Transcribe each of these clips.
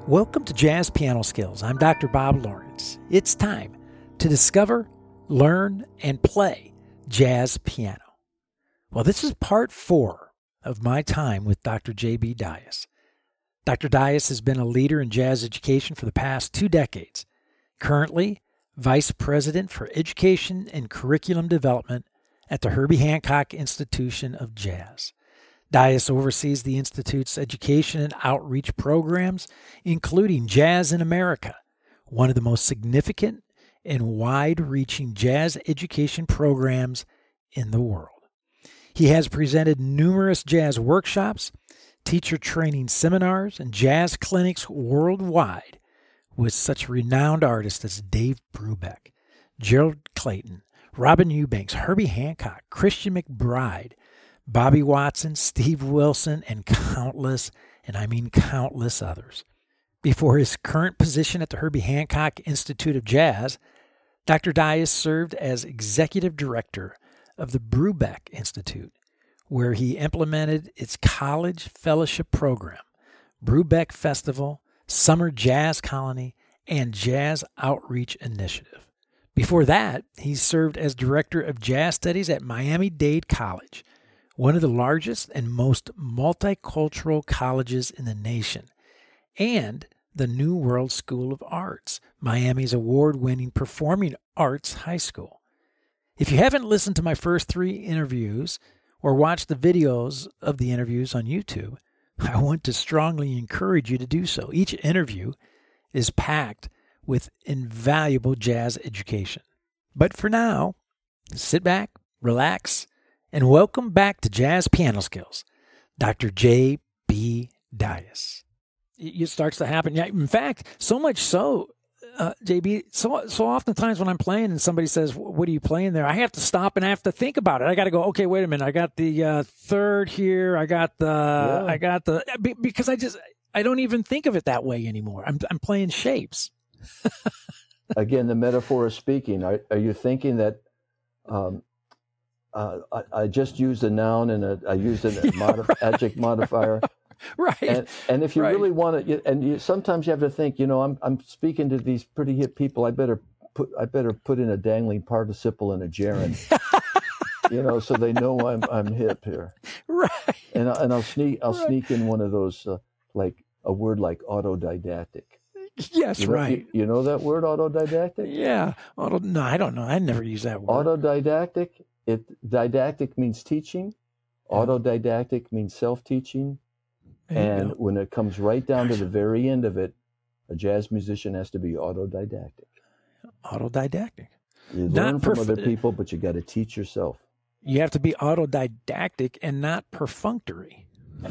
Welcome to Jazz Piano Skills. I'm Dr. Bob Lawrence. It's time to discover, learn, and play jazz piano. Well, this is part 4 of my time with Dr. J.B. Dias. Dr. Dias has been a leader in jazz education for the past 2 decades. Currently, Vice President for Education and Curriculum Development at the Herbie Hancock Institution of Jazz. Dias oversees the Institute's education and outreach programs, including Jazz in America, one of the most significant and wide-reaching jazz education programs in the world. He has presented numerous jazz workshops, teacher training seminars, and jazz clinics worldwide with such renowned artists as Dave Brubeck, Gerald Clayton, Robin Eubanks, Herbie Hancock, Christian McBride, Bobby Watson, Steve Wilson, and countless, and I mean countless others. Before his current position at the Herbie Hancock Institute of Jazz, Dr. Dias served as executive director of the Brubeck Institute, where he implemented its college fellowship program, Brubeck Festival, Summer Jazz Colony, and Jazz Outreach Initiative. Before that, he served as director of jazz studies at Miami-Dade College, one of the largest and most multicultural colleges in the nation, and the New World School of Arts, Miami's award-winning performing arts high school. If you haven't listened to my first 3 interviews or watched the videos of the interviews on YouTube, I want to strongly encourage you to do so. Each interview is packed with invaluable jazz education. But for now, sit back, relax, and welcome back to Jazz Piano Skills, Dr. J.B. Dias. It starts to happen. Yeah, in fact, so much so, JB, so oftentimes when I'm playing and somebody says, what are you playing there? I have to stop and I have to think about it. I got to go, okay, wait a minute. I got the third here. Because I don't even think of it that way anymore. I'm playing shapes. Again, the metaphor is speaking. Are you thinking that I just used a noun and I used an adjective modifier? Right. And if you really want to, sometimes you have to think, I'm speaking to these pretty hip people. I better put in a dangling participle and a gerund, so they know I'm hip here. Right. And I'll sneak in one of those like a word like autodidactic. Yes, right. You know that word, autodidactic? Yeah. No, I don't know. I never use that word. Autodidactic. Didactic means teaching. Autodidactic means self-teaching. And when it comes right down to the very end of it, a jazz musician has to be autodidactic. Autodidactic. You learn from other people, but you got to teach yourself. You have to be autodidactic and not perfunctory.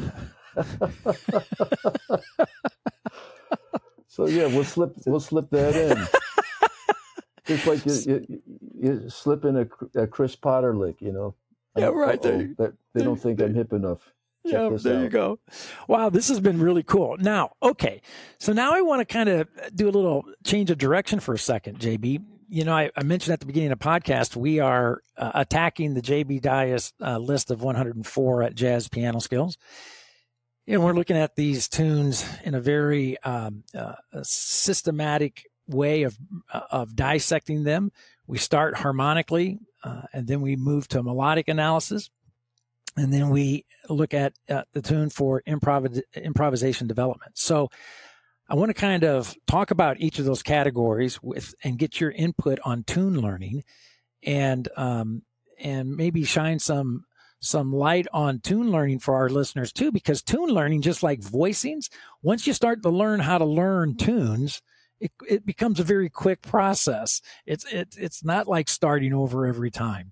So yeah, we'll slip that in. Just like you slip in a Chris Potter lick, Yeah, right. They don't think I'm hip enough. Yeah, there you go. Wow, this has been really cool. Now, okay, so now I want to kind of do a little change of direction for a second, JB. I mentioned at the beginning of the podcast, we are attacking the JB Dias list of 104 at Jazz Piano Skills. We're looking at these tunes in a very systematic way of dissecting them. We start harmonically, and then we move to melodic analysis. And then we look at the tune for improvisation development. So I want to kind of talk about each of those categories and get your input on tune learning, and maybe shine some light on tune learning for our listeners too, because tune learning, just like voicings, once you start to learn how to learn tunes, it becomes a very quick process. It's not like starting over every time.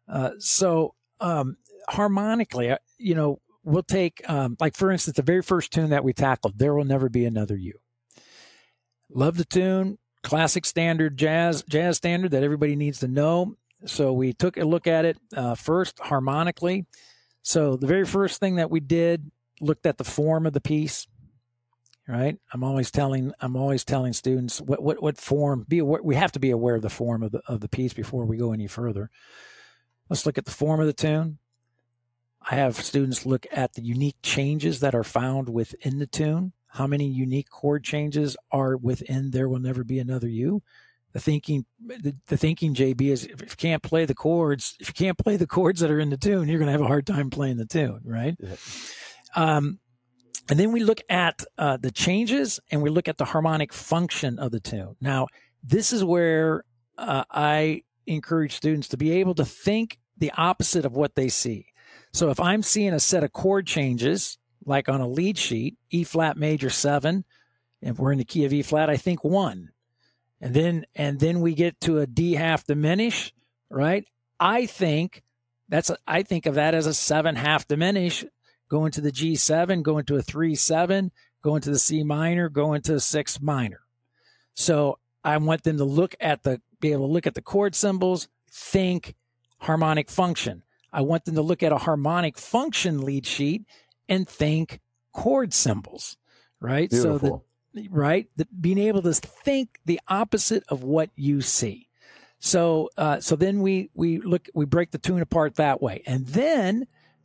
Harmonically, we'll take, like for instance, the very first tune that we tackled, There Will Never Be Another You. Love the tune, classic standard jazz standard that everybody needs to know. So we took a look at it first harmonically. So the very first thing that we did, looked at the form of the piece, right? I'm always telling students what form, we have to be aware of the form of the piece before we go any further. Let's look at the form of the tune. I have students look at the unique changes that are found within the tune. how many unique chord changes are within There Will Never Be Another You. The thinking, JB, is if you can't play the chords, that are in the tune, you're going to have a hard time playing the tune, right? Yeah. And then we look at the changes, and we look at the harmonic function of the tune. Now, this is where I encourage students to be able to think the opposite of what they see. So if I'm seeing a set of chord changes, like on a lead sheet, E flat major 7, and we're in the key of E flat, I think 1. And then we get to a D half diminish, right? I think of that as a 7 half diminish, going to the G7, going to a 3-7, going to the C minor, going to a 6 minor. So I want them to be able to look at the chord symbols, think harmonic function. I want them to look at a harmonic function lead sheet and think chord symbols, right? Beautiful. Being able to think the opposite of what you see. So then we break the tune apart that way, and then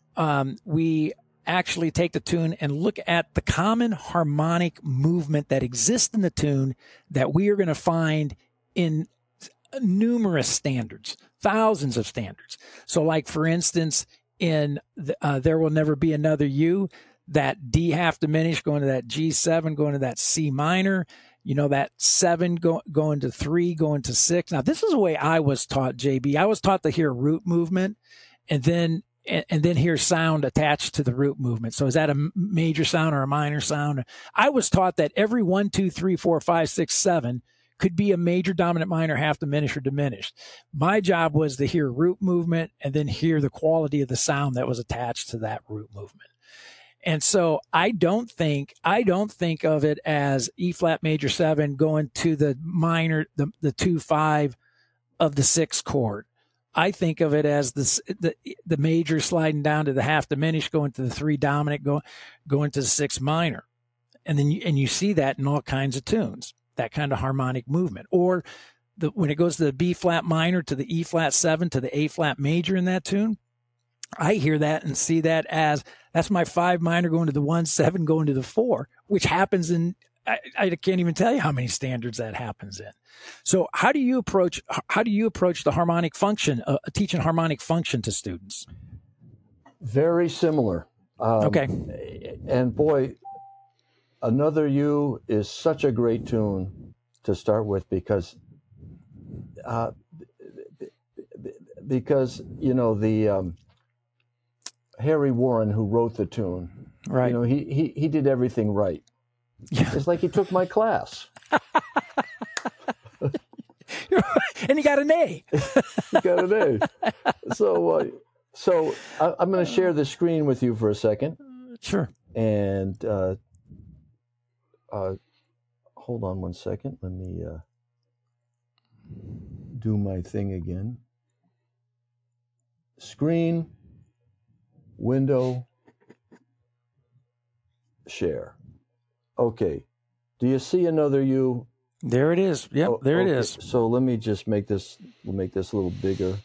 we actually take the tune and look at the common harmonic movement that exists in the tune that we are going to find in numerous standards, thousands of standards. So like, for instance, in There Will Never Be Another You, that D half diminish going to that G7, going to that C minor, that 7 going to 3, going to 6. Now, this is the way I was taught, JB. I was taught to hear root movement and then hear sound attached to the root movement. So is that a major sound or a minor sound? I was taught that every 1, 2, 3, 4, 5, 6, 7 could be a major, dominant, minor, half diminished, or diminished. My job was to hear root movement and then hear the quality of the sound that was attached to that root movement. And so I don't think of it as E flat major 7 going to the minor, the 2-5 of the 6th chord. I think of it as the major sliding down to the half diminished, going to the 3 dominant, going to the 6 minor. And then you see that in all kinds of tunes, that kind of harmonic movement. Or when it goes to the B flat minor, to the E flat 7, to the A flat major in that tune, I hear that and see that as that's my 5 minor going to the 1-7 going to the 4, which happens in, I can't even tell you how many standards that happens in. So how do you approach the harmonic function, teaching harmonic function to students? Very similar. Okay. And boy, Another You is such a great tune to start with because Harry Warren, who wrote the tune, right? He did everything right. Yeah. It's like he took my class. And he got an A. He got an A. So I'm going to share the screen with you for a second. Sure. And hold on one second. Let me do my thing again. Screen, window, share. Okay. Do you see Another You? There it is. Yep, there it is. So let me just make this a little bigger.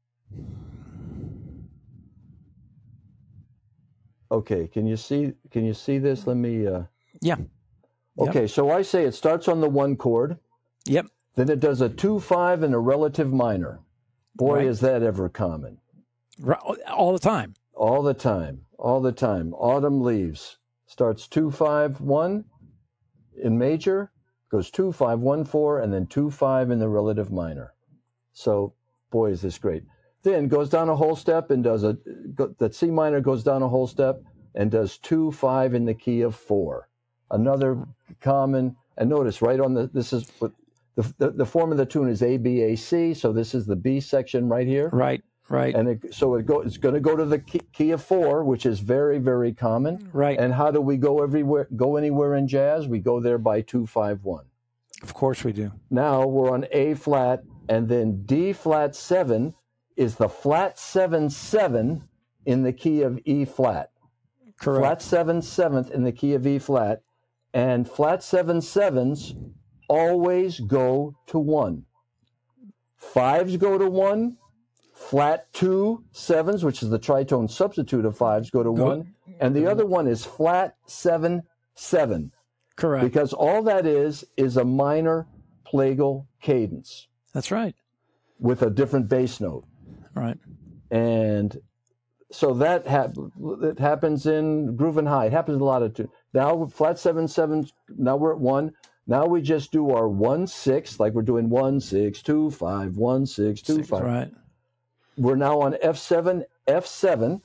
Okay, can you see this? Let me Yeah. Okay, so I say it starts on the 1 chord. Yep. Then it does a 2-5 and a relative minor. Boy, right. Is that ever common. All the time. All the time. Autumn Leaves starts 2-5-1 in major, goes 2-5-1-4, and then 2-5 in the relative minor. So, boy, is this great. Then goes down a whole step and does that C minor goes down a whole step and does 2-5 in the key of 4. Another common, and notice right on this is what the form of the tune is A-B-A-C, so this is the B section right here. Right. And it's going to go to the key of 4, which is very, very common. Right. And how do we go anywhere in jazz? We go there by 2-5-1. Of course we do. Now we're on A flat, and then D flat 7 is the flat 7/7 in the key of E flat. Correct. Flat 7/7 in the key of E flat, and flat 7/7s always go to 1. 5s go to 1. Flat 2/7s, which is the tritone substitute of 5s, go to 1. And the other one is flat 7/7. Correct. Because all that is a minor plagal cadence That's right. with a different bass note. Right. And so that it happens in groove and high. It happens in a lot of tunes. Now flat 7/7. Now we're at 1. Now we just do our 1/6, like we're doing 1/6-2-5, 1/6-2-5. Right. We're now on F7. F7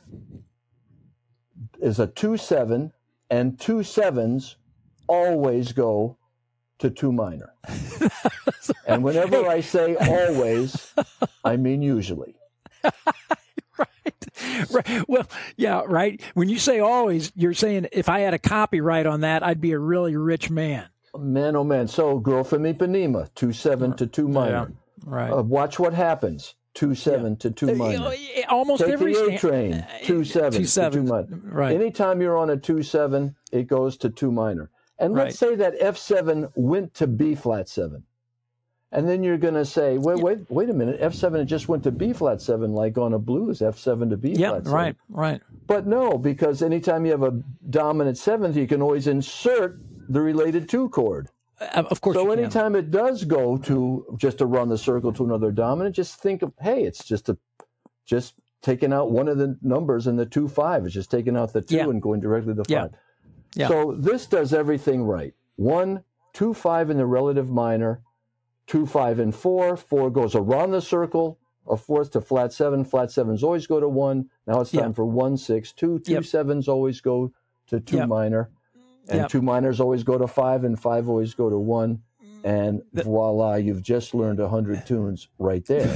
is a 2/7, and 2/7s always go to 2 minor. And whenever I say always, I mean usually. Right. Well, yeah, right. When you say always, you're saying if I had a copyright on that, I'd be a really rich man. Man, oh man. So Girl from Ipanema, 2/7 to 2 minor. Yeah, right. Watch What Happens, 2/7 to 2 minor. Almost Take every the A Train, 2/7 to 2 minor. Right. Anytime you're on a 2/7, it goes to 2 minor. And let's say that F7 went to B flat 7. And then you're going to say, wait a minute, F7 it just went to B flat 7, like on a blues, F7 to B flat 7. Right. But no, because anytime you have a dominant 7th, you can always insert the related 2 chord. Of course. So anytime it does go to just to run the circle to another dominant, just think of, hey, it's just taking out one of the numbers in the 2/5. It's just taking out the 2 and going directly to 5. Yeah. So this does everything right. 1, 2/5 in the relative minor, 2/5 and 4. 4 goes around the circle, a fourth to flat 7. Flat 7s always go to 1. Now it's time for 1/6-2. 2/7s always go to 2 minor. And 2 minors always go to 5, and 5 always go to 1. And voila, you've just learned 100 tunes right there.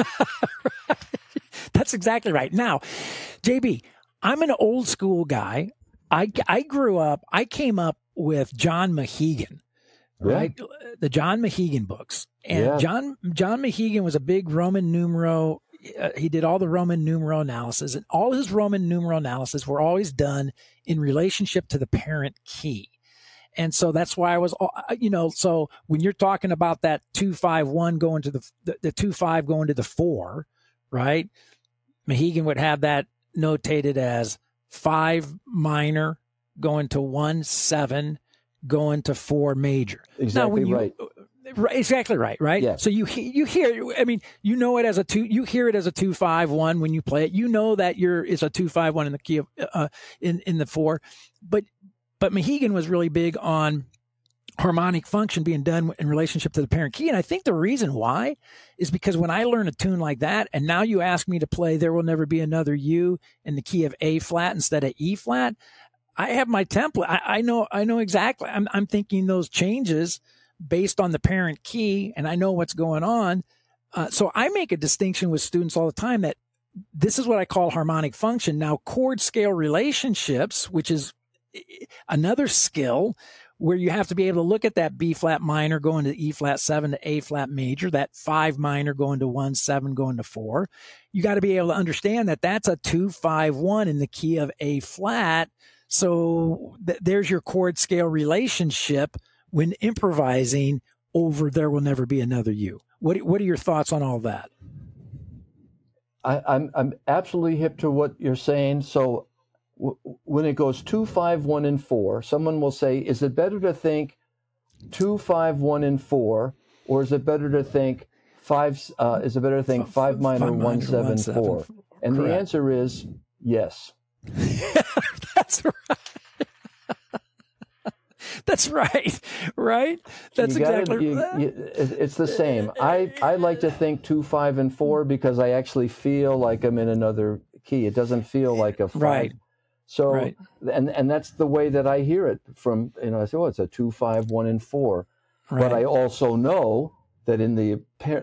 That's exactly right. Now, JB, I'm an old school guy. I came up with John Mahegan, right? The John Mahegan books. And John Mahegan was a big Roman numeral. He did all the Roman numeral analysis, and all his Roman numeral analysis were always done in relationship to the parent key. And so that's why I was, so when you're talking about that 2-5-1 going to the 2-5 going to the 4, right? Mahegan would have that notated as 5 minor going to 1-7 going to 4 major. Exactly right. Exactly right. Right. Yeah. So you hear, I mean, you know it as a 2, you hear it as a 2-5-1 when you play it, you know that it's a 2-5-1 in the key of, in the 4, but Mahegan was really big on harmonic function being done in relationship to the parent key. And I think the reason why is because when I learn a tune like that, and now you ask me to play There Will Never Be Another You in the key of A flat instead of E flat, I have my template. I know exactly. I'm thinking those changes based on the parent key, and I know what's going on. So I make a distinction with students all the time that this is what I call harmonic function. Now, chord scale relationships, which is another skill where you have to be able to look at that B flat minor going to E flat 7 to A flat major, that 5 minor going to 1-7 going to 4. You got to be able to understand that that's a 2-5-1 in the key of A flat. So there's your chord scale relationship when improvising over There Will Never Be Another You. What are your thoughts on all that? I'm absolutely hip to what you're saying. So when it goes 2-5-1 and 4, someone will say, is it better to think 2-5-1 and 4, or is it better to think 5 minor 1-7 4? And Correct. the answer is yes. That's right. That's right. Right? That's exactly right. It's the same. I like to think 2-5 and 4 because I actually feel like I'm in another key. It doesn't feel like a 5. Right. So, right. and that's the way that I hear it from, I say, it's a 2-5-1 and 4. Right. But I also know that in the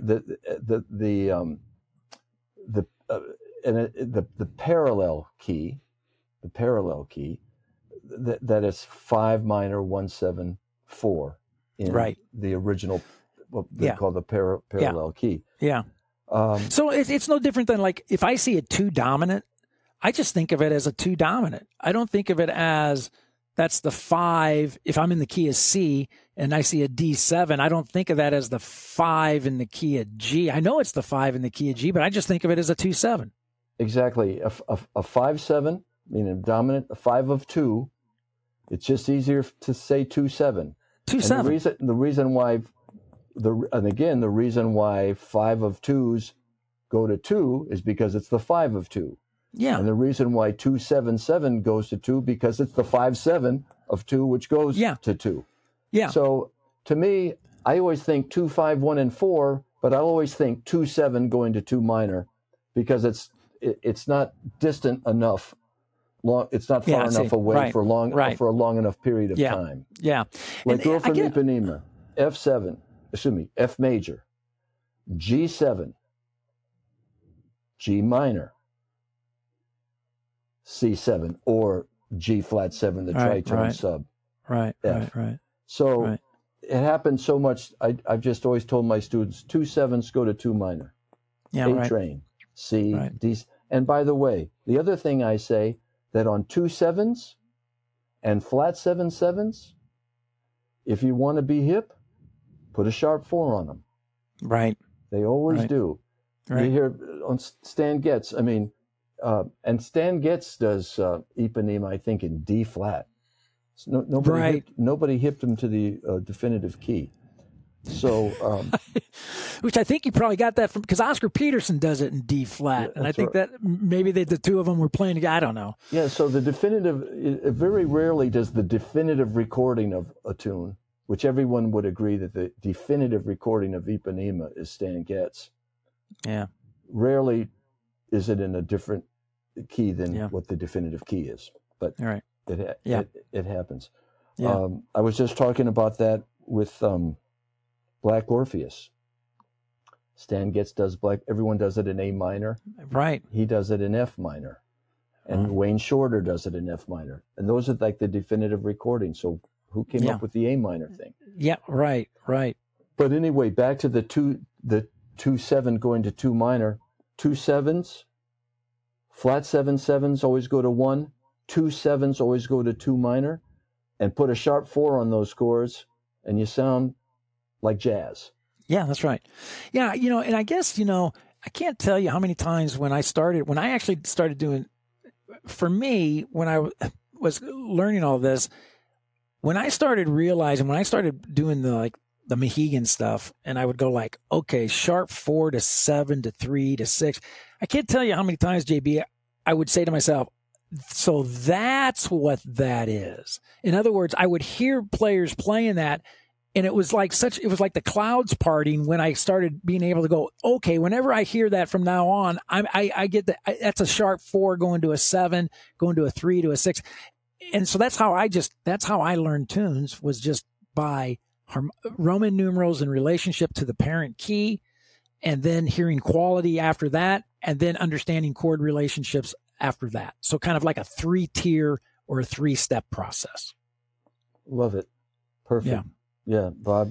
parallel key, that is 5 minor 1-7 4 in the original, what they call the parallel key. Yeah. So it's no different than like if I see a 2 dominant, I just think of it as a 2 dominant. I don't think of it as that's the 5. If I'm in the key of C and I see a D7, I don't think of that as the 5 in the key of G. I know it's the 5 in the key of G, but I just think of it as a 2-7. Exactly. A 5-7, meaning dominant, a 5 of 2, It's just easier to say 2/7. 2/7. And the reason why the reason why 5 of 2s go to 2 is because it's the 5 of 2. Yeah. And the reason why 2/7/7 goes to 2 because it's the 5/7 of 2 which goes to 2. Yeah. So to me, I always think 2, 5, 1, and 4, but I always think 2/7 going to 2 minor because it's not distant enough. It's not far enough away for a long enough period of time. Yeah. Like Girl from Ipanema, F major, G7, G minor, C7, or G flat 7, the tritone sub. Right. So it happens so much. I've just always told my students 2/7s go to 2 minor. A train, C, D. And by the way, the other thing I say that on 2/7s and flat 7/7s, if you want to be hip, put a sharp 4 on them. Right. They always do. Right. You hear on Stan Getz. I mean, and Stan Getz does Ipanema, I think, in D flat. Nobody hipped him to the definitive key. So, which I think you probably got that from because Oscar Peterson does it in D flat, and I think that maybe the two of them were playing together. I don't know. Yeah. So the definitive, very rarely does the definitive recording of a tune, which everyone would agree that the definitive recording of Ipanema is Stan Getz. Yeah. Rarely is it in a different key than what the definitive key is, but it happens. Yeah. I was just talking about that with Black Orpheus. Stan Getz does everyone does it in A minor. Right. He does it in F minor. And Wayne Shorter does it in F minor. And those are like the definitive recordings. So who came up with the A minor thing? Yeah, right. But anyway, back to the 2/7 going to 2 minor. 2/7s, flat 7/7s always go to 1. 2/7s always go to 2 minor. And put a sharp 4 on those scores, and you sound like jazz. Yeah, that's right. Yeah, and I guess, I can't tell you how many times when I actually started doing, for me, when I was learning all this, when I started doing the Mohegan stuff, and I would go like, okay, sharp 4 to 7 to 3 to 6. I can't tell you how many times, JB, I would say to myself, so that's what that is. In other words, I would hear players playing that, and it was like the clouds parting when I started being able to go, okay, whenever I hear that from now on, I get that that's a sharp 4 going to a 7, going to a 3 to a 6. And so that's how I learned tunes, was just by Roman numerals in relationship to the parent key, and then hearing quality after that, and then understanding chord relationships after that. So kind of like a 3-tier or a 3-step process. Love it. Perfect. Yeah, Bob.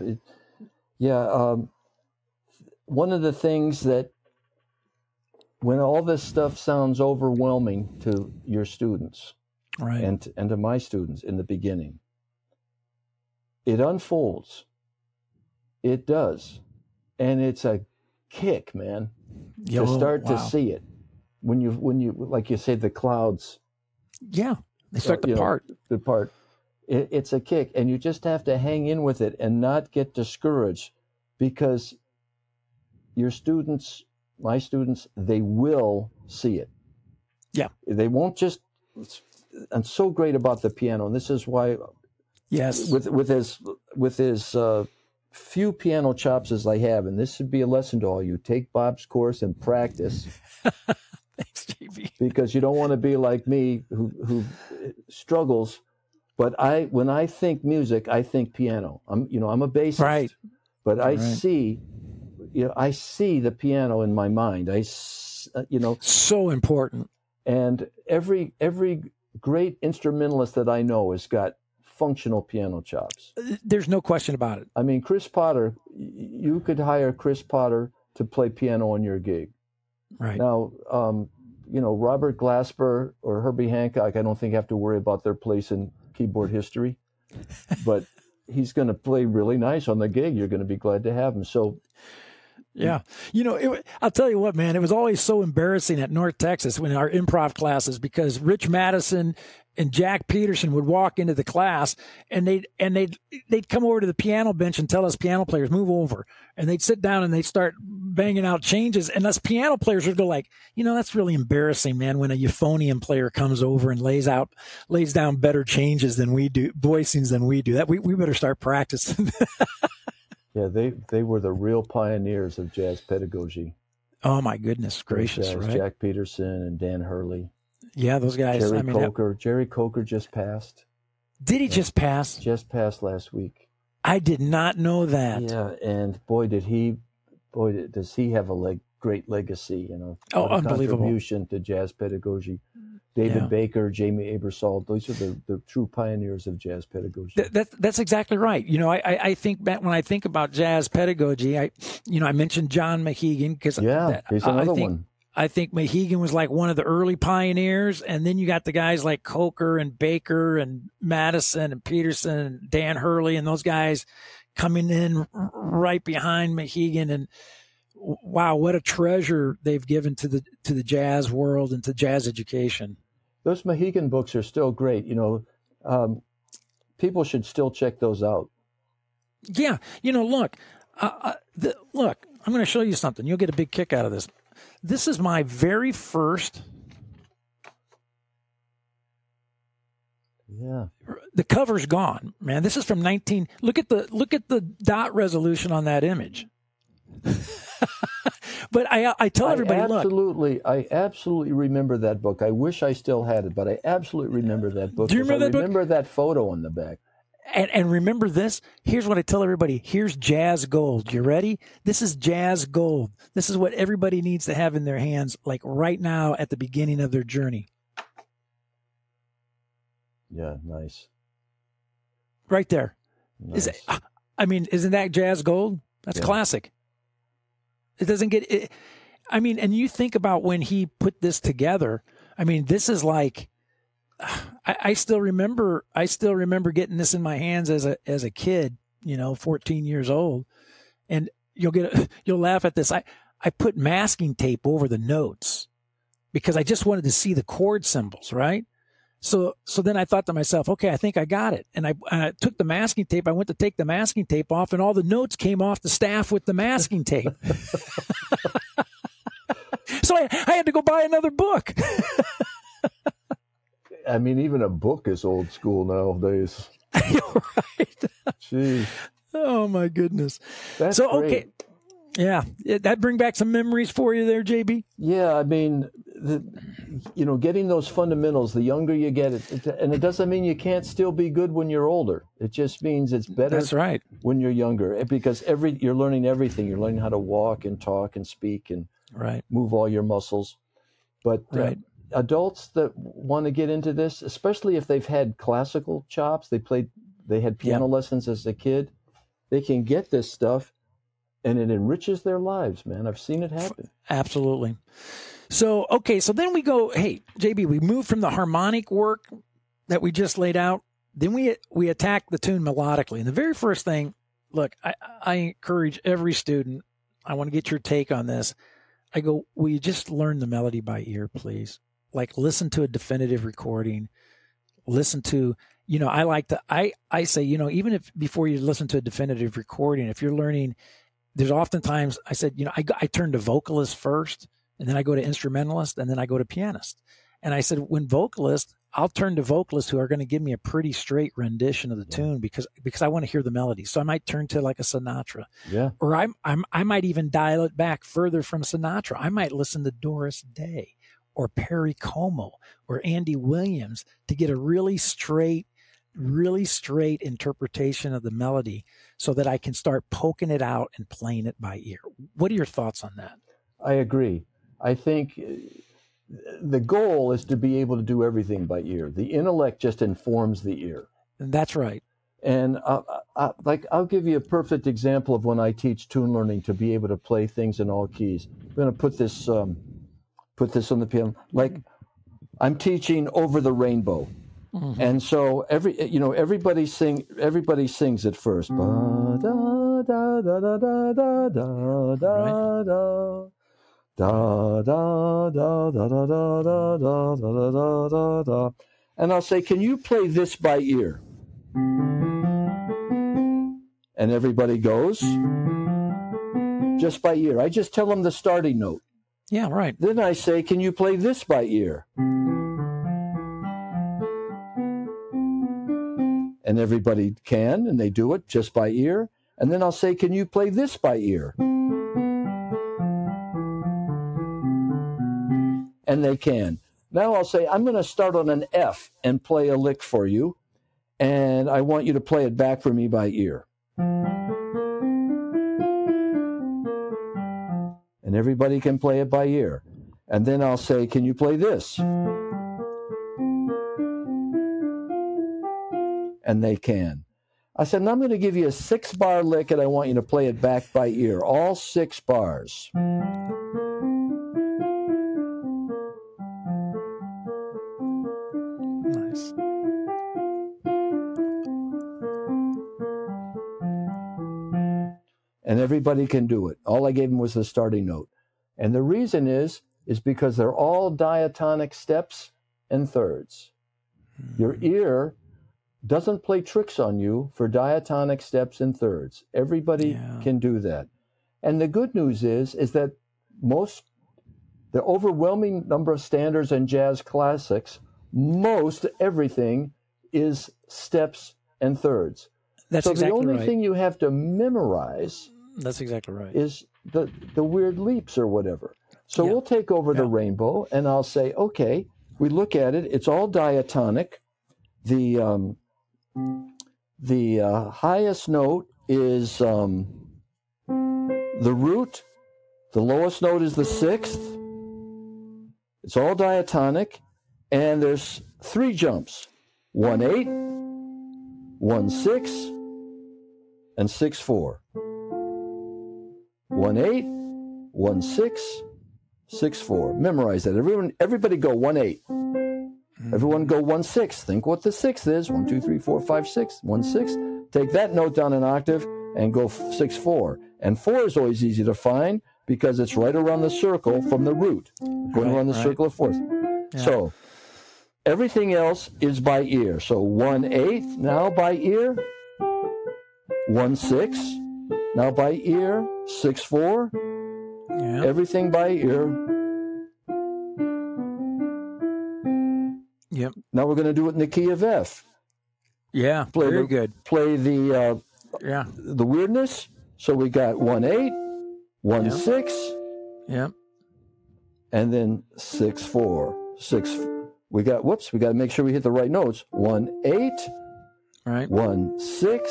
One of the things that, when all this stuff sounds overwhelming to your students, right, and to my students in the beginning, it unfolds. It does. And it's a kick, man, to start to see it. When you like you say, the clouds. Yeah, they start to part. The part. It's a kick, and you just have to hang in with it and not get discouraged, because your students, my students, they will see it. Yeah. They won't just, and so great about the piano, and this is why, yes, with his few piano chops as I have, and this should be a lesson to all you, take Bob's course and practice. Thanks, JB. Because you don't want to be like me who struggles. But when I think music, I think piano. I'm a bassist, right? But I see the piano in my mind. So important. And every great instrumentalist that I know has got functional piano chops. There's no question about it. I mean, Chris Potter, you could hire Chris Potter to play piano on your gig. Right. Now, Robert Glasper or Herbie Hancock, I don't think have to worry about their place in keyboard history, but he's going to play really nice on the gig. You're going to be glad to have him. So, yeah, I'll tell you what, man, it was always so embarrassing at North Texas when our improv classes, because Rich Madison and Jack Peterson would walk into the class, and they'd come over to the piano bench and tell us piano players, move over, and they'd sit down and they'd start banging out changes, and us piano players would go like, that's really embarrassing, man, when a euphonium player comes over and lays down better changes than we do, voicings than we do. That we better start practicing. Yeah, they were the real pioneers of jazz pedagogy. Oh my goodness gracious! Right, Jack Peterson and Dan Hurley. Yeah, those guys. Jerry Coker just passed. Did he just pass? Just passed last week. I did not know that. Yeah, and does he have a great legacy? Unbelievable contribution to jazz pedagogy. David Baker, Jamie Aebersold, those are the true pioneers of jazz pedagogy. That's exactly right. I think when I think about jazz pedagogy, I mentioned John Mahegan because he's another one. I think Mahegan was like one of the early pioneers, and then you got the guys like Coker and Baker and Madison and Peterson and Dan Hurley and those guys coming in right behind Mahegan. And wow, what a treasure they've given to the jazz world and to jazz education. Those Mahegan books are still great. People should still check those out. Yeah, look, I'm going to show you something. You'll get a big kick out of this. This is my very first. Yeah. The cover's gone, man. This is from 19. Look at the dot resolution on that image. But I tell everybody, I absolutely remember that book. I wish I still had it, but I absolutely remember that book. Do you remember that book? I remember that photo on the back. And remember this, here's what I tell everybody, here's jazz gold. You ready? This is jazz gold. This is what everybody needs to have in their hands, like right now at the beginning of their journey. Yeah, nice. Right there. Nice. Isn't that jazz gold? That's classic. It doesn't get it. And you think about when he put this together, this is like, I still remember getting this in my hands as a kid, 14 years old, and you'll laugh at this. I put masking tape over the notes because I just wanted to see the chord symbols, right? So then I thought to myself, okay, I think I got it. And I took the masking tape. I went to take the masking tape off, and all the notes came off the staff with the masking tape. So I had to go buy another book. Even a book is old school nowadays. Right. Jeez. Oh my goodness. That's great. Okay. Yeah. That bring back some memories for you there, JB? Yeah. Getting those fundamentals, the younger you get, and it doesn't mean you can't still be good when you're older. It just means it's better. That's right. When you're younger, because you're learning everything. You're learning how to walk and talk and speak and move all your muscles. But adults that want to get into this, especially if they've had classical chops, they had piano lessons as a kid, they can get this stuff and it enriches their lives, man. I've seen it happen. Absolutely. So then we go, hey, JB, we move from the harmonic work that we just laid out. Then we attack the tune melodically. And the very first thing, look, I encourage every student, I want to get your take on this. I go, will you just learn the melody by ear, please? Like, listen to a definitive recording, listen to, I say, even if before you listen to a definitive recording, if you're learning, there's oftentimes, I said, I turn to vocalist first, and then I go to instrumentalist, and then I go to pianist. And I said, when vocalist, I'll turn to vocalists who are going to give me a pretty straight rendition of the tune because I want to hear the melody. So I might turn to like a Sinatra. Yeah. Or I might even dial it back further from Sinatra. I might listen to Doris Day or Perry Como or Andy Williams to get a really straight interpretation of the melody so that I can start poking it out and playing it by ear. What are your thoughts on that? I agree. I think the goal is to be able to do everything by ear. The intellect just informs the ear. That's right. And I'll give you a perfect example of when I teach tune learning to be able to play things in all keys. I'm going to put this on the piano. Like I'm teaching Over the Rainbow. Mm-hmm. And so everybody sings it first. Ba, da, da, da, da, da, da, da, da, da. Da da da da da da da da da da da da. and I'll say, can you play this by ear? And everybody goes just by ear. I just tell them the starting note. Yeah, right. Then I say, can you play this by ear? And everybody can, and they do it just by ear. And then I'll say, can you play this by ear? And they can. Now I'll say, I'm going to start on an F and play a lick for you, and I want you to play it back for me by ear. And everybody can play it by ear. And then I'll say, can you play this? And they can. I said, and I'm going to give you a 6-bar lick, and I want you to play it back by ear, all 6 bars. Nice. And everybody can do it. All I gave them was the starting note. And the reason is because they're all diatonic steps and thirds. Your ear doesn't play tricks on you for diatonic steps and thirds. Everybody can do that. And the good news is that the overwhelming number of standards and jazz classics, most everything is steps and thirds. That's so exactly the only right. thing you have to memorize That's exactly right. is the weird leaps or whatever. So we'll take over the rainbow, and I'll say, okay, we look at it. It's all diatonic. The highest note is the root. The lowest note is the 6th. It's all diatonic, and there's 3 jumps: 1/8, 1/6, and 6/4. 1/8, 1/6, 6/4. Memorize that. Everybody go 1/8. Everyone go 1/6. Think what the 6th is. 1, 2, 3, 4, 5, 6. 1/6. Take that note down an octave and go 6/4. And 4 is always easy to find because it's right around the circle from the root. Going around the circle of 4th. Yeah. So everything else is by ear. So 1/8 now by ear. 1/6 now by ear. 6/4. Yeah. Everything by ear. Yep. Now we're going to do it in the key of F. Yeah. Very good. Play the weirdness. So we got 1/8, 1/6. Yep. And then 6/4. 6. We got to make sure we hit the right notes. 1/8. Right. 1/6.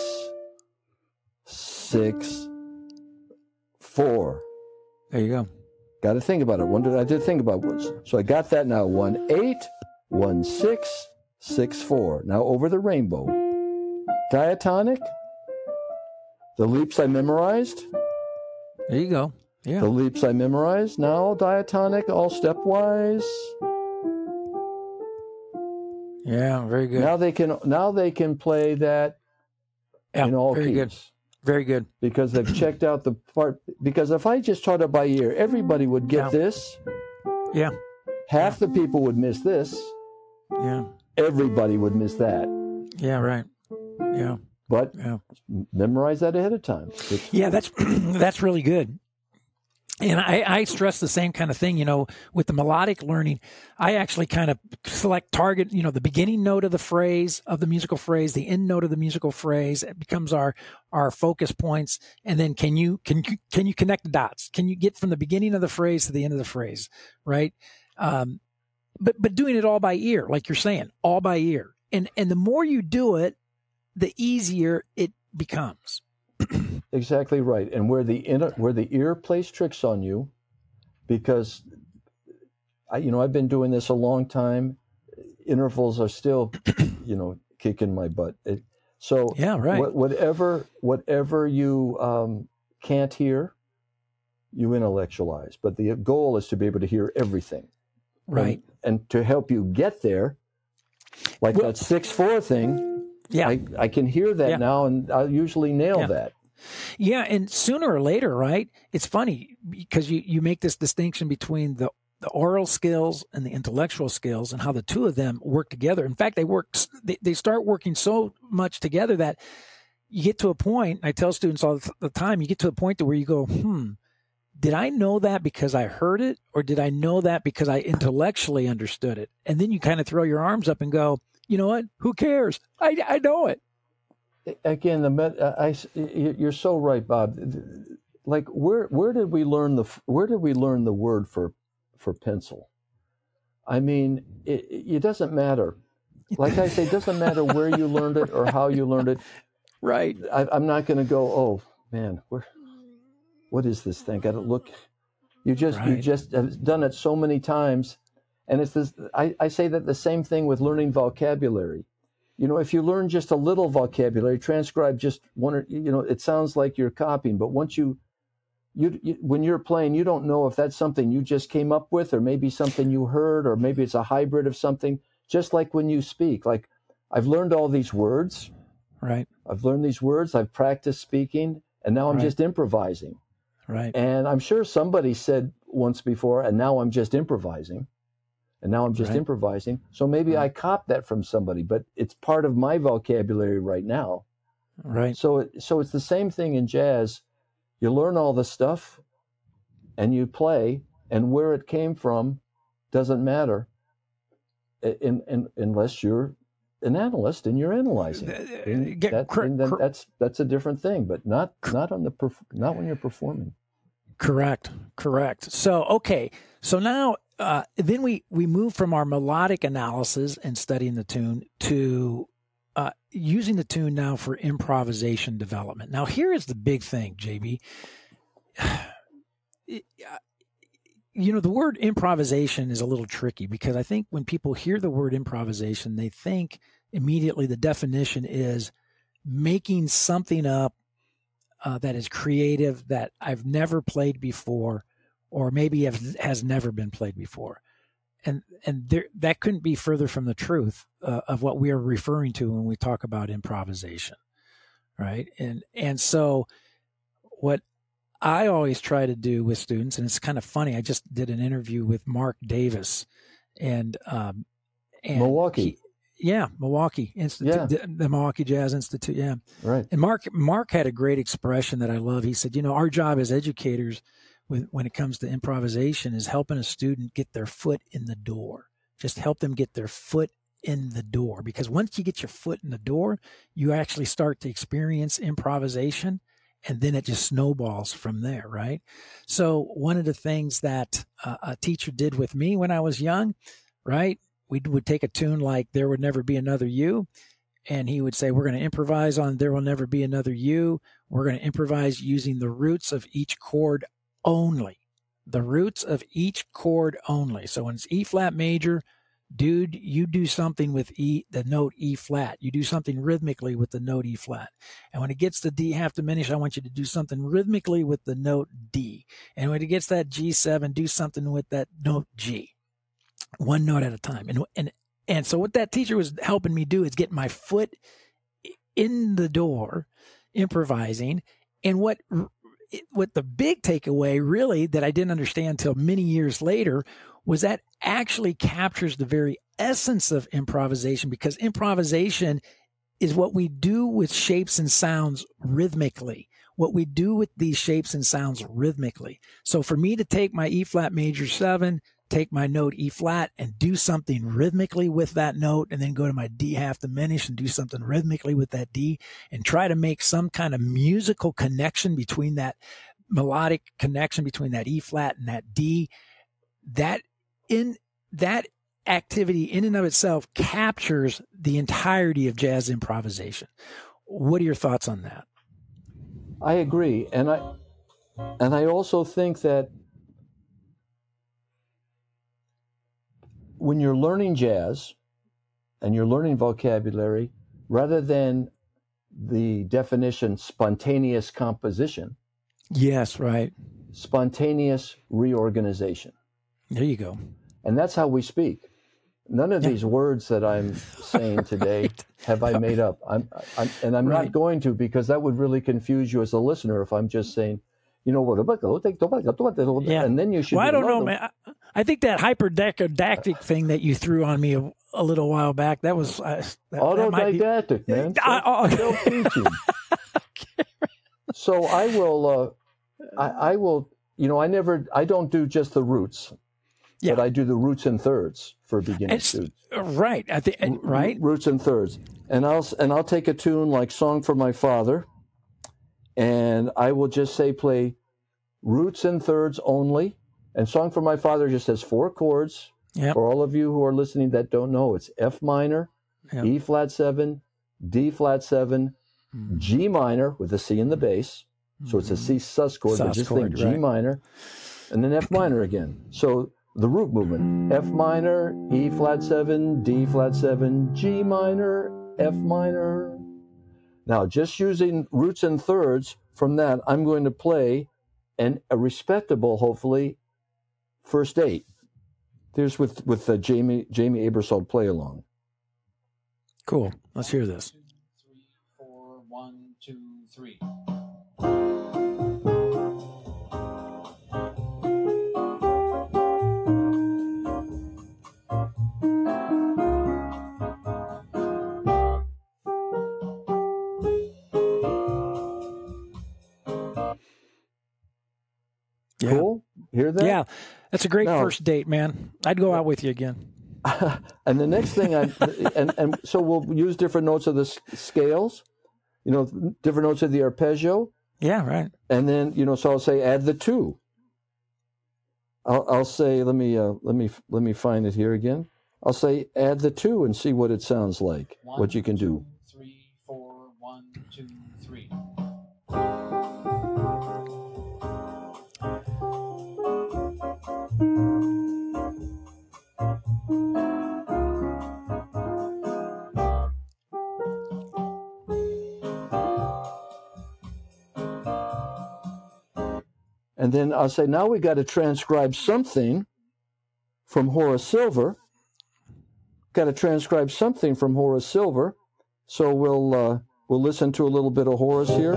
6/4. There you go. Got to think about it. I did think about words. So I got that now. 1/8, 1/6, 6/4. Now over the rainbow. Diatonic. The leaps I memorized. There you go. Yeah. The leaps I memorized. Now diatonic, all stepwise. Yeah, very good. Now they can play that in all keys. Good. Very good. Because they've checked out the part. Because if I just taught it by ear, everybody would get this. Yeah. Half the people would miss this. Yeah. Everybody would miss that. Yeah, right. Yeah. But memorize that ahead of time. That's really good. And I stress the same kind of thing, with the melodic learning. I actually kind of target, the beginning note of the phrase, of the musical phrase, the end note of the musical phrase. It becomes our focus points. And then can you connect the dots? Can you get from the beginning of the phrase to the end of the phrase, right? But doing it all by ear, like you're saying, all by ear. And the more you do it, the easier it becomes. Exactly right. And where the ear plays tricks on you, because I've been doing this a long time. Intervals are still, kicking my butt. Whatever you can't hear, you intellectualize. But the goal is to be able to hear everything. Right. And to help you get there, that 6/4 thing. Yeah, I can hear that now, and I usually nail that. Yeah, and sooner or later, right? It's funny because you make this distinction between the the oral skills and the intellectual skills, and how the two of them work together. In fact, they start working so much together that you get to a point, I tell students all the time, you get to a point to where you go, did I know that because I heard it, or did I know that because I intellectually understood it? And then you kind of throw your arms up and go, you know what? Who cares? I know it. Again, you're so right, Bob. Like where did we learn the word for pencil? I mean, it doesn't matter. Like I say, it doesn't matter where you learned it or how you learned it. Right. I'm not going to go, oh man, what is this thing? Got to look. You just have done it so many times, and it's this. I say that the same thing with learning vocabulary. You know, if you learn just a little vocabulary, transcribe just one, or it sounds like you're copying. But once you when you're playing, you don't know if that's something you just came up with, or maybe something you heard, or maybe it's a hybrid of something. Just like when you speak, like I've learned all these words. Right. I've learned these words. I've practiced speaking, and now I'm just improvising. Right. And I'm sure somebody said once before, and now I'm just improvising. Improvising. So maybe I copped that from somebody, but it's part of my vocabulary right now. Right. So it's the same thing in jazz. You learn all the stuff, and you play, and where it came from doesn't matter, unless you're an analyst and you're analyzing. That's a different thing, but not when you're performing. Correct. So okay, so now then we move from our melodic analysis and studying the tune to using the tune now for improvisation development. Now here is the big thing, JB. The word improvisation is a little tricky, because I think when people hear the word improvisation, they think immediately the definition is making something up that is creative, that I've never played before, or maybe has never been played before. And that couldn't be further from the truth of what we are referring to when we talk about improvisation, right? And so what I always try to do with students, and it's kind of funny, I just did an interview with Mark Davis and Milwaukee. Milwaukee Institute, the Milwaukee Jazz Institute. Yeah. Right. And Mark had a great expression that I love. He said, our job as educators when it comes to improvisation is helping a student get their foot in the door. Just help them get their foot in the door, because once you get your foot in the door, you actually start to experience improvisation, and then it just snowballs from there, right? So one of the things that a teacher did with me when I was young, right? We would take a tune like There Would Never Be Another You, and he would say, we're going to improvise on There Will Never Be Another You. We're going to improvise using the roots of each chord only. The roots of each chord only. So when it's E flat major, dude, you do something with the note E flat. You do something rhythmically with the note E flat. And when it gets to D half diminished, I want you to do something rhythmically with the note D. And when it gets that G7, do something with that note G. One note at a time. And so what that teacher was helping me do is get my foot in the door, improvising. And what the big takeaway really that I didn't understand until many years later was that actually captures the very essence of improvisation, because improvisation is what we do with shapes and sounds rhythmically, what we do with these shapes and sounds rhythmically. So for me to take my E flat major 7, take my note E flat and do something rhythmically with that note, and then go to my D half diminished and do something rhythmically with that D, and try to make some kind of musical connection between that melodic connection between that E flat and that D, that activity in and of itself captures the entirety of jazz improvisation. What are your thoughts on that? I agree. And I also think that when you're learning jazz and you're learning vocabulary, rather than the definition spontaneous composition. Yes, right. Spontaneous reorganization. There you go. And that's how we speak. None of these words that I'm saying today have I made up. I'm not going to, because that would really confuse you as a listener if I'm just saying, and then you should. Well, I don't know, man. I think that hyperdactyl thing that you threw on me a little while back, that was autodidactic, man. Self-teaching. Okay. So I will, I don't do just the roots, but I do the roots and thirds for beginning students. Right. I think right. Roots and thirds. And I'll take a tune like Song for My Father, and I will just say play roots and thirds only. And Song for My Father just has 4 chords. Yep. For all of you who are listening that don't know, it's F minor, E flat 7, D flat 7, G minor with a C in the bass. So it's a C sus chord, but just think G minor, and then F minor again. So the root movement, F minor, E flat 7, D flat 7, G minor, F minor. Now, just using roots and thirds from that, I'm going to play a respectable, hopefully, first 8. There's with Jamie Aebersold play along. Cool. Let's hear this. 2, 3, 4, 1, 2, 3. Cool. Hear that? Yeah, that's a great first date, man. I'd go out with you again. And the next thing and so we'll use different notes of the scales, different notes of the arpeggio. Yeah, right. And then so I'll say add the 2. I'll say let me find it here again. I'll say add the 2 and see what it sounds like. 1, what you can do. 2, 3, 4, 1, 2, 3. And then I'll say, now we got to transcribe something from Horace Silver. Got to transcribe something from Horace Silver. So we'll listen to a little bit of Horace here.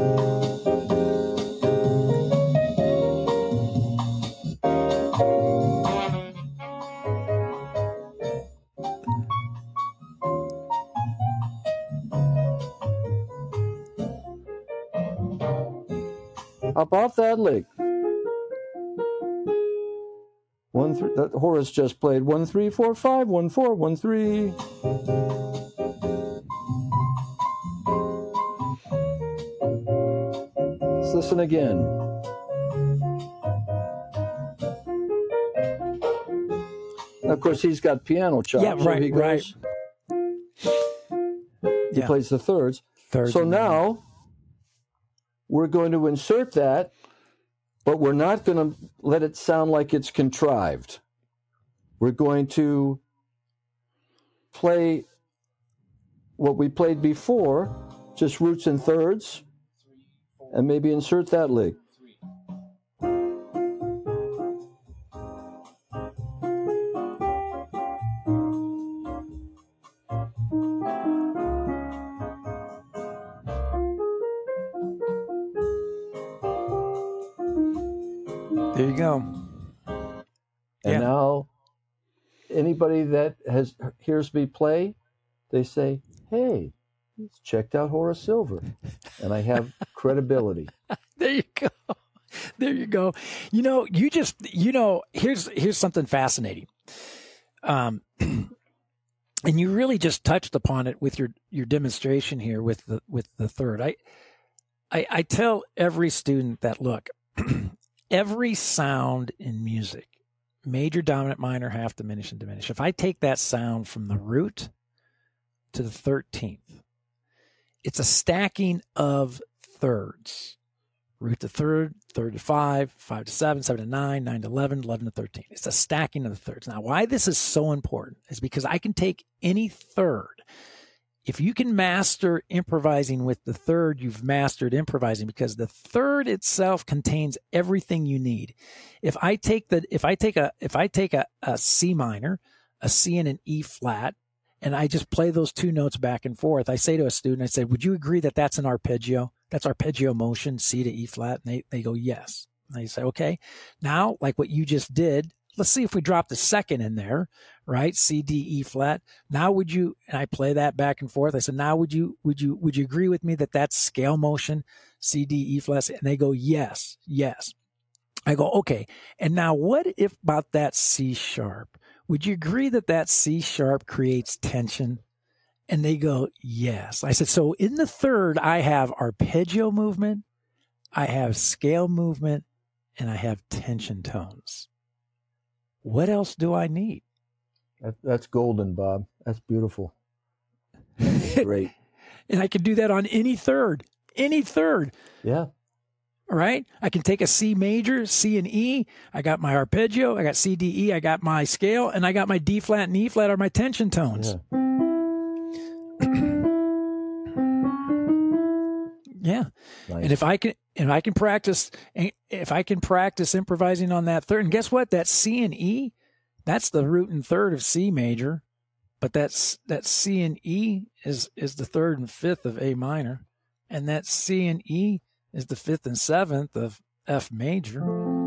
About that lick. 1 3. That Horace just played 1 3 4 5 1 4 1 3. Let's listen again. Now, of course, he's got piano chops. Yeah, right, so he goes, He plays the thirds. So now we're going to insert that, but we're not going to let it sound like it's contrived. We're going to play what we played before, just roots and thirds, and maybe insert that lick. There you go. And now, anybody that hears me play, they say, "Hey, he's checked out Horace Silver," and I have credibility. There you go. There you go. Here's something fascinating. And you really just touched upon it with your demonstration here with the third. I tell every student that, look, every sound in music, major, dominant, minor, half, diminish, and diminish. If I take that sound from the root to the 13th, it's a stacking of thirds. Root to third, third to 5, 5 to 7, 7 to 9, 9 to 11, 11 to 13. It's a stacking of the thirds. Now, why this is so important is because I can take any third. If you can master improvising with the third, you've mastered improvising, because the third itself contains everything you need. If I take a C minor, a C and an E flat, and I just play those two notes back and forth, I say to a student, I say, would you agree that that's an arpeggio? That's arpeggio motion, C to E flat. And they go, yes. And I say, okay. Now, like what you just did, let's see if we drop the second in there, right? C, D, E flat. Now would you, and I play that back and forth. I said, now would you agree with me that that's scale motion, C, D, E flat? And they go, yes. I go, okay. And now what if about that C sharp? Would you agree that that C sharp creates tension? And they go, yes. I said, so in the third, I have arpeggio movement, I have scale movement, and I have tension tones. What else do I need? That's golden, Bob. That's beautiful. That's great. And I can do that on any third. Yeah. All right. I can take a C major, C and E. I got my arpeggio. I got C, D, E. I got my scale, and I got my D flat and E flat are my tension tones. Yeah. Nice. And if I can practice improvising on that third, and guess what? That C and E, that's the root and third of C major, but that C and E is the third and fifth of A minor, and that C and E is the fifth and seventh of F major.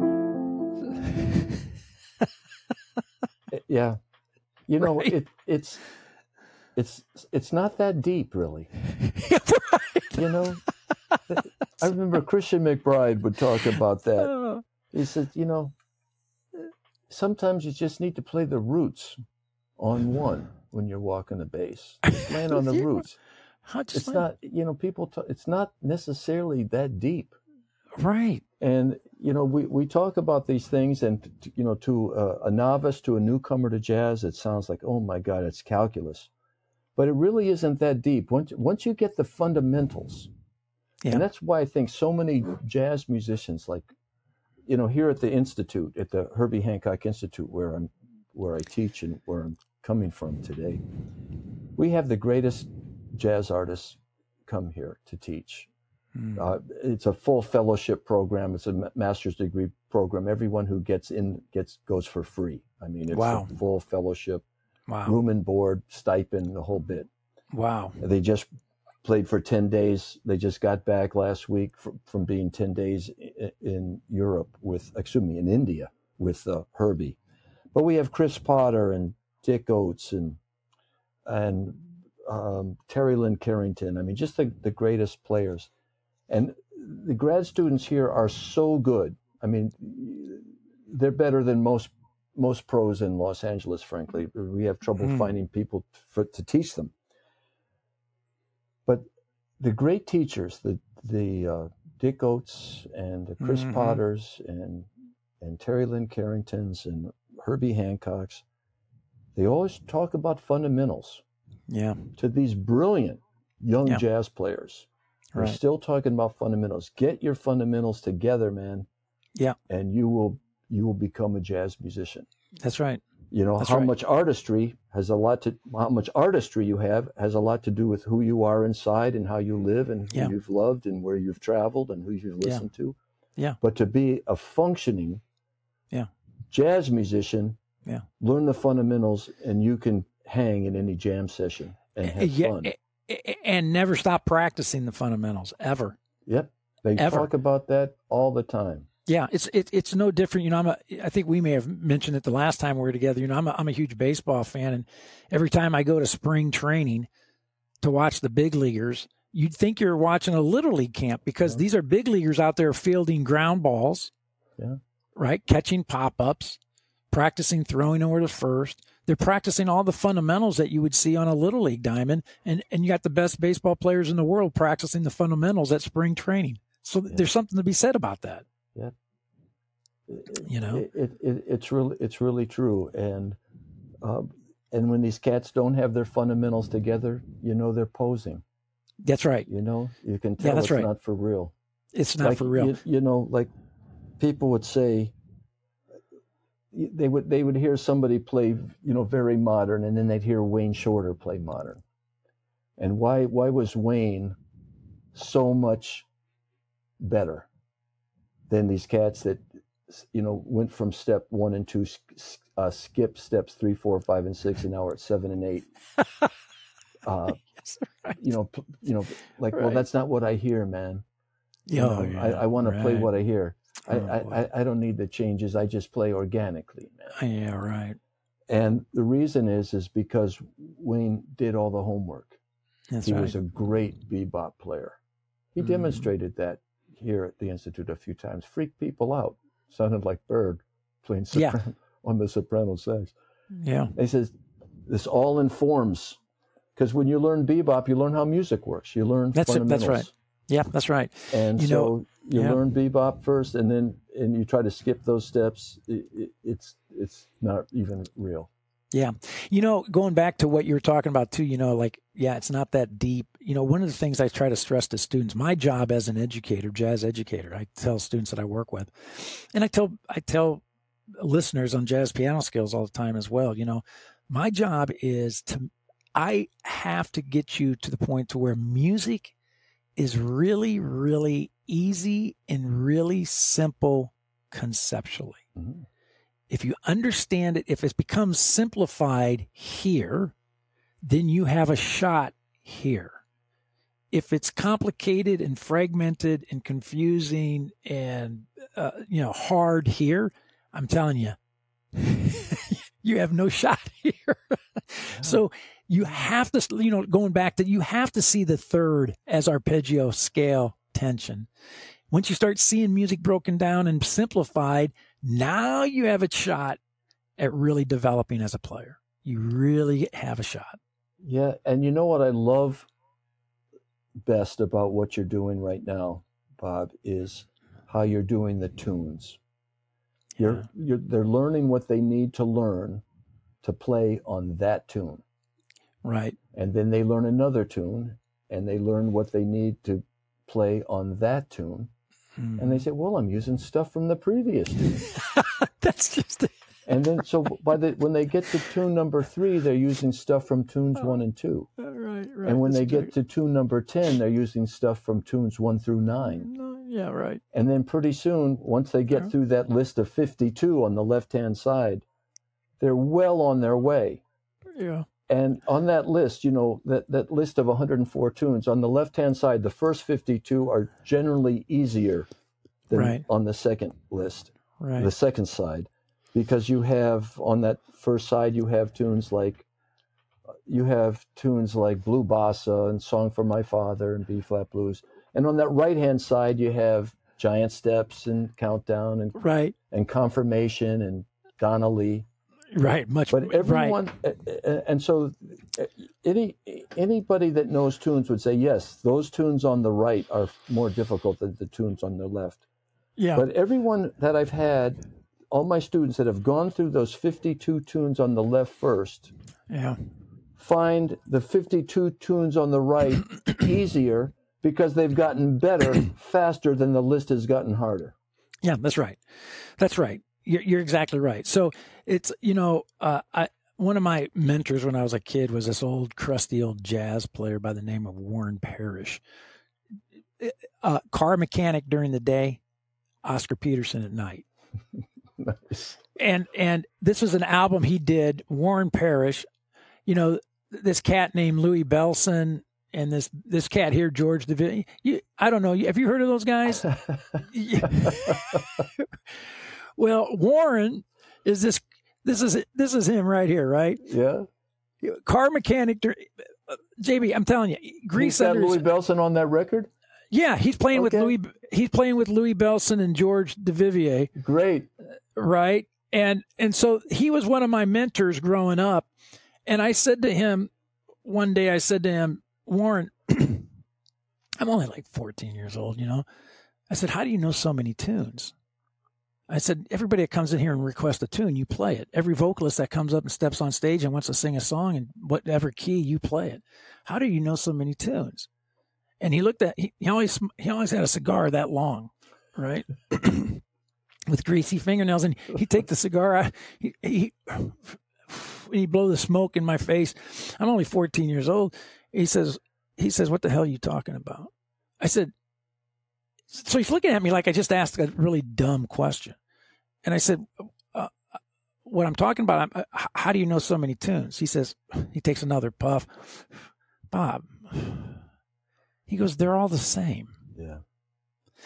Yeah. You know, right. it's not that deep, really. Right. You know, I remember Christian McBride would talk about that. He said, you know, sometimes you just need to play the roots on one when you're walking the bass. Land on the roots. It's not, you know, it's not necessarily that deep. Right. And, you know, we talk about these things, and, you know, to a novice, to a newcomer to jazz, it sounds like, oh my God, it's calculus. But it really isn't that deep. Once you get the fundamentals, and that's why I think so many jazz musicians, like, you know, here at the Institute, at the Herbie Hancock Institute, where I teach and where I'm coming from today, we have the greatest jazz artists come here to teach. It's a full fellowship program. It's a master's degree program. Everyone who gets in goes for free. I mean, it's a full fellowship, room and board, stipend, the whole bit. Wow. They just played for 10 days. They just got back last week from being 10 days in in India with Herbie. But we have Chris Potter and Dick Oates and Terry Lynn Carrington. I mean, just the greatest players. And the grad students here are so good. I mean, they're better than most pros in Los Angeles, frankly. We have trouble finding people to teach them. But the great teachers, the Dick Oates and the Chris Potters and Terry Lynn Carringtons and Herbie Hancocks, they always talk about fundamentals. Yeah. To these brilliant young jazz players. We're still talking about fundamentals. Get your fundamentals together, man. Yeah. And you will become a jazz musician. That's right. You know, how much artistry you have has a lot to do with who you are inside and how you live and who you've loved and where you've traveled and who you've listened to. Yeah. But to be a functioning jazz musician, learn the fundamentals, and you can hang in any jam session and have fun. And never stop practicing the fundamentals, ever. Yep. They talk about that all the time. Yeah, it's no different. You know, I think we may have mentioned it the last time we were together. You know, I'm a huge baseball fan, and every time I go to spring training to watch the big leaguers, you'd think you're watching a little league camp because these are big leaguers out there fielding ground balls, right? Catching pop-ups, practicing throwing over to first. They're practicing all the fundamentals that you would see on a little league diamond, and you got the best baseball players in the world practicing the fundamentals at spring training. So there's something to be said about that. Yeah, you know, it's really true. And when these cats don't have their fundamentals together, you know they're posing. That's right. You know, you can tell it's not for real. It's not for real. You know, like people would say. They would hear somebody play, you know, very modern, and then they'd hear Wayne Shorter play modern. And why was Wayne so much better than these cats that, you know, went from step 1 and 2, skip steps 3, 4, 5, and 6, and now we're at 7 and 8. You know, like, well, that's not what I hear, man. I want to play what I hear. I don't need the changes. I just play organically, man. Yeah, right. And the reason is because Wayne did all the homework. That's He right. was a great bebop player. He demonstrated that here at the Institute a few times. Freaked people out. Sounded like Bird playing soprano on the soprano sax. Yeah. He says, this all informs, because when you learn bebop, you learn how music works. You learn fundamentals. That's right. Yeah, that's right. And you learn bebop first, and you try to skip those steps. It's not even real. Yeah. Going back to what you were talking about too, it's not that deep. One of the things I try to stress to students, my job as an educator, jazz educator, I tell students that I work with, and I tell listeners on Jazz Piano Skills all the time as well, my job is I have to get you to the point to where music is really, really easy and really simple conceptually. Mm-hmm. If you understand it, if it becomes simplified here, then you have a shot here. If it's complicated and fragmented and confusing and, hard here, I'm telling you, you have no shot here. Yeah. So you have to, going back to, you have to see the third as arpeggio scale tension. Once you start seeing music broken down and simplified, now you have a shot at really developing as a player. You really have a shot. Yeah. And you know what I love best about what you're doing right now, Bob, is how you're doing the tunes. They're learning what they need to learn to play on that tune. Right. And then they learn another tune, and they learn what they need to play on that tune. Mm-hmm. And they say, well, I'm using stuff from the previous tune. That's just it. And then, so when they get to tune number 3, they're using stuff from tunes 1 and 2. Right. And when they get to tune number 10, they're using stuff from tunes 1 through 9. Yeah, right. And then pretty soon, once they get through that list of 52 on the left-hand side, they're well on their way. Yeah. And on that list, that list of 104 tunes, on the left-hand side, the first 52 are generally easier than on the second list, the second side. Because you have, on that first side, you have tunes like Blue Bossa and Song for My Father and B-flat blues. And on that right-hand side, you have Giant Steps and Countdown and Confirmation and Donna Lee. Right, but everyone, and so anybody that knows tunes would say, yes, those tunes on the right are more difficult than the tunes on the left. Yeah. But everyone that I've had, all my students that have gone through those 52 tunes on the left first, find the 52 tunes on the right easier because they've gotten better faster than the list has gotten harder. Yeah, that's right. That's right. You're exactly right. So it's, one of my mentors when I was a kid was this crusty old jazz player by the name of Warren Parrish. Car mechanic during the day, Oscar Peterson at night. Nice. And this was an album he did, Warren Parrish, this cat named Louis Bellson and this cat here, George DeVille. I don't know. Have you heard of those guys? Well, Warren is this is him right here, right? Yeah. Car mechanic, JB, I'm telling you, Grease. He's got Louis Bellson on that record? Yeah, he's playing with Louis Bellson and George DeVivier. Great. Right? And so he was one of my mentors growing up. And I said to him one day, Warren, I'm only like 14 years old, I said, how do you know so many tunes? I said, everybody that comes in here and requests a tune, you play it. Every vocalist that comes up and steps on stage and wants to sing a song in whatever key, you play it. How do you know so many tunes? And he looked at, he always had a cigar that long, right? With greasy fingernails. And he'd take the cigar out, he'd blow the smoke in my face. I'm only 14 years old. He says, what the hell are you talking about? I said, so he's looking at me like I just asked a really dumb question. And I said, what I'm talking about, how do you know so many tunes? He says, he takes another puff. Bob, he goes, they're all the same. Yeah.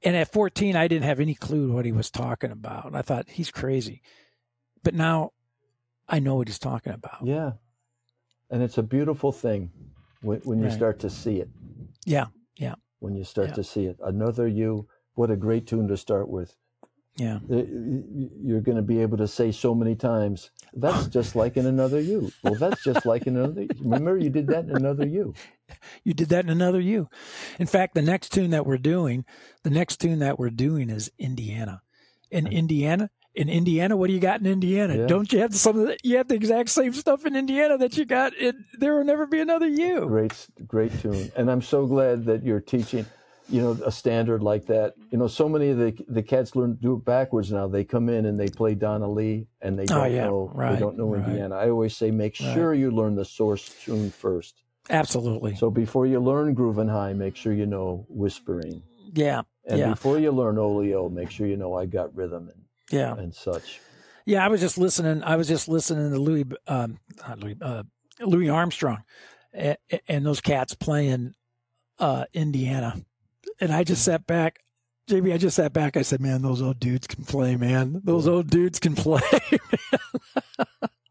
And at 14, I didn't have any clue what he was talking about. I thought, he's crazy. But now I know what he's talking about. Yeah. And it's a beautiful thing when you start to see it. Yeah. When you start to see it. Another You, what a great tune to start with. Yeah. You're going to be able to say so many times, that's just like in Another You. Well, that's just like in Another You. Remember, you did that in Another You. You did that in Another You. In fact, the next tune that we're doing is Indiana. In Indiana, what do you got in Indiana? Yeah. Don't you have you have the exact same stuff in Indiana that you got in There Will Never Be Another You. Great tune. And I'm so glad that you're teaching, a standard like that. So many of the cats do it backwards now. They come in and they play Donna Lee and they don't know Indiana. I always say, make sure you learn the source tune first. Absolutely. So before you learn Groovin' High, make sure you know Whispering. Yeah. And before you learn Oleo, make sure you know I Got Rhythm and such. Yeah, I was just listening to Louis Armstrong and those cats playing Indiana. And I just sat back. JB, I said, man, those old dudes can play, man. Those old dudes can play, man.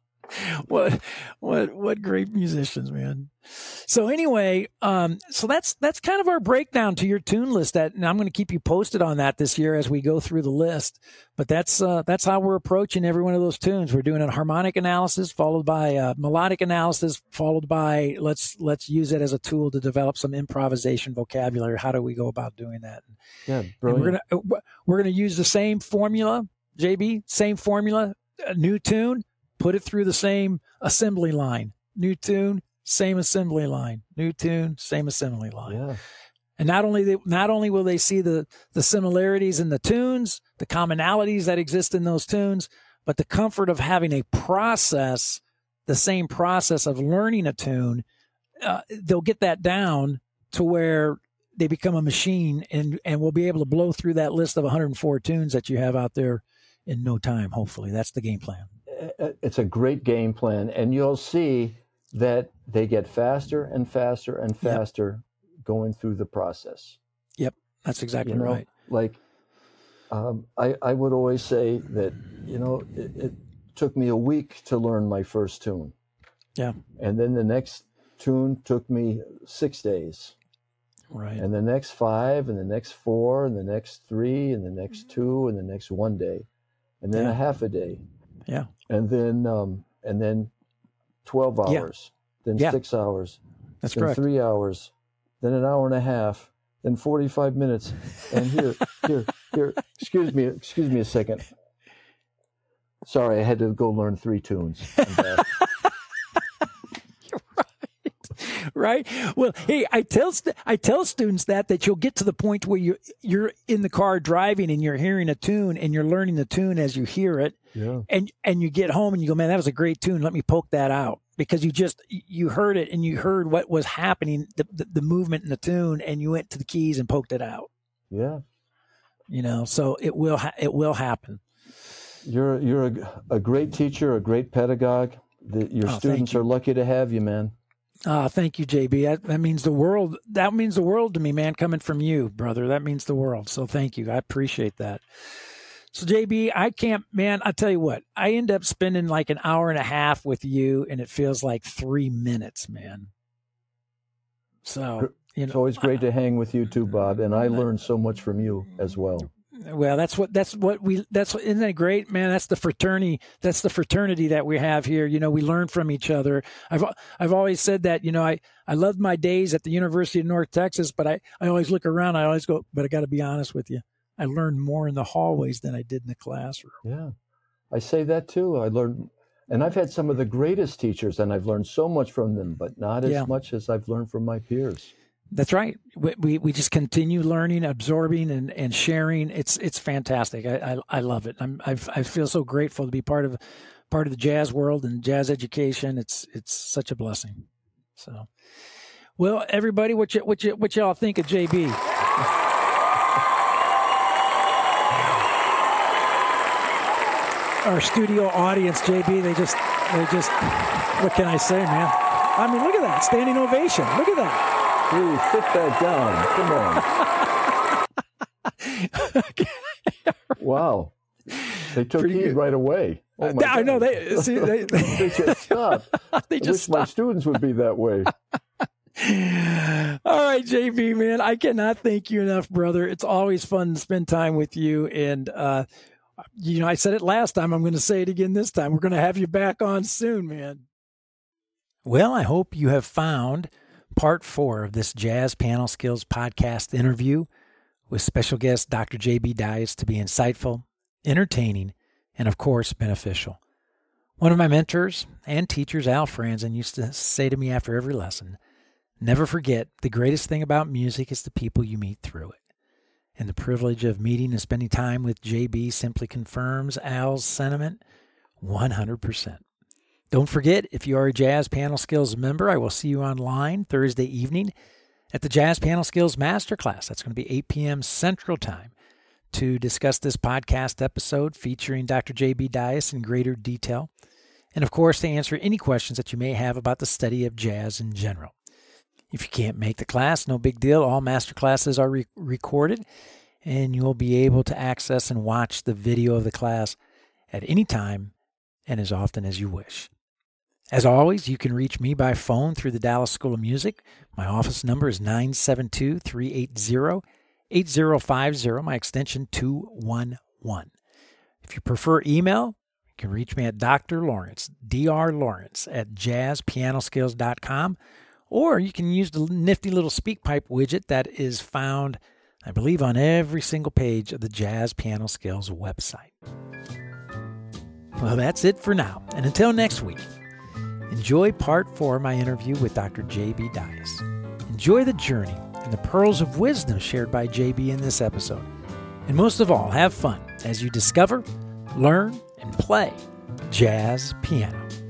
What great musicians, man. So anyway, so that's kind of our breakdown to your tune list. And I'm going to keep you posted on that this year as we go through the list. But that's how we're approaching every one of those tunes. We're doing a harmonic analysis, followed by melodic analysis, followed by let's use it as a tool to develop some improvisation vocabulary. How do we go about doing that? Yeah, brilliant. And we're gonna use the same formula, JB, same formula, a new tune. Put it through the same assembly line. New tune, same assembly line. New tune, same assembly line. Yeah. And not only will they see the similarities in the tunes, the commonalities that exist in those tunes, but the comfort of having a process, the same process of learning a tune, they'll get that down to where they become a machine, and we'll be able to blow through that list of 104 tunes that you have out there in no time. Hopefully, that's the game plan. It's a great game plan, and you'll see that they get faster and faster and faster going through the process. Yep, that's exactly right. Like I would always say that, it took me a week to learn my first tune. Yeah. And then the next tune took me 6 days. Right. And the next 5, and the next 4, and the next 3, and the next 2, and the next 1 day, and then a half a day. Yeah. And then 12 hours, then 6 hours, that's then correct. 3 hours, then an hour and a half, then 45 minutes. And here, excuse me a second. Sorry, I had to go learn 3 tunes. Right. Well, hey, I tell students that you'll get to the point where you're in the car driving and you're hearing a tune and you're learning the tune as you hear it. Yeah. And you get home and you go, man, that was a great tune. Let me poke that out, because you heard it and you heard what was happening, the movement in the tune, and you went to the keys and poked it out. Yeah. So it will happen. You're a great teacher, a great pedagogue. Your students are lucky to have you, man. Thank you, JB. That means the world. That means the world to me, man, coming from you, brother. That means the world. So thank you. I appreciate that. So JB, I tell you what, I end up spending like an hour and a half with you, and it feels like 3 minutes, man. So, it's always great to hang with you too, Bob. And I learned so much from you as well. Well, isn't that great, man? That's the fraternity. That's the fraternity that we have here. We learn from each other. I've always said that, I loved my days at the University of North Texas, but I always look around. I always go, but I got to be honest with you. I learned more in the hallways than I did in the classroom. Yeah, I say that too. I learned, and I've had some of the greatest teachers, and I've learned so much from them, but not as much as I've learned from my peers. That's right. We just continue learning, absorbing, and sharing. It's fantastic. I love it. I feel so grateful to be part of the jazz world and jazz education. It's such a blessing. So, well, everybody, what y'all think of JB? Our studio audience, JB, they just, what can I say, man? I mean, look at that, standing ovation. Look at that. Please sit that Wow. They took Pretty heed good. right away. Oh my I know God. they They said, stop. they I just wish my stopped. students would be that way. All right, JB, man, I cannot thank you enough, brother. It's always fun to spend time with you. And, I said it last time. I'm going to say it again this time. We're going to have you back on soon, man. Well, I hope you have found part 4 of this Jazz Piano Skills podcast interview with special guest Dr. JB Dias to be insightful, entertaining, and of course, beneficial. One of my mentors and teachers, Al Franzen, used to say to me after every lesson, never forget, the greatest thing about music is the people you meet through it. And the privilege of meeting and spending time with JB simply confirms Al's sentiment 100%. Don't forget, if you are a Jazz Piano Skills member, I will see you online Thursday evening at the Jazz Piano Skills Masterclass. That's going to be 8 p.m. Central Time to discuss this podcast episode featuring Dr. J.B. Dias in greater detail. And, of course, to answer any questions that you may have about the study of jazz in general. If you can't make the class, no big deal. All masterclasses are recorded, and you'll be able to access and watch the video of the class at any time and as often as you wish. As always, you can reach me by phone through the Dallas School of Music. My office number is 972-380-8050, my extension 211. If you prefer email, you can reach me at Dr. Lawrence, Dr. Lawrence at jazzpianoskills.com, or you can use the nifty little SpeakPipe widget that is found, I believe, on every single page of the Jazz Piano Skills website. Well, that's it for now. And until next week, enjoy part 4 of my interview with Dr. J.B. Dias. Enjoy the journey and the pearls of wisdom shared by J.B. in this episode. And most of all, have fun as you discover, learn, and play jazz piano.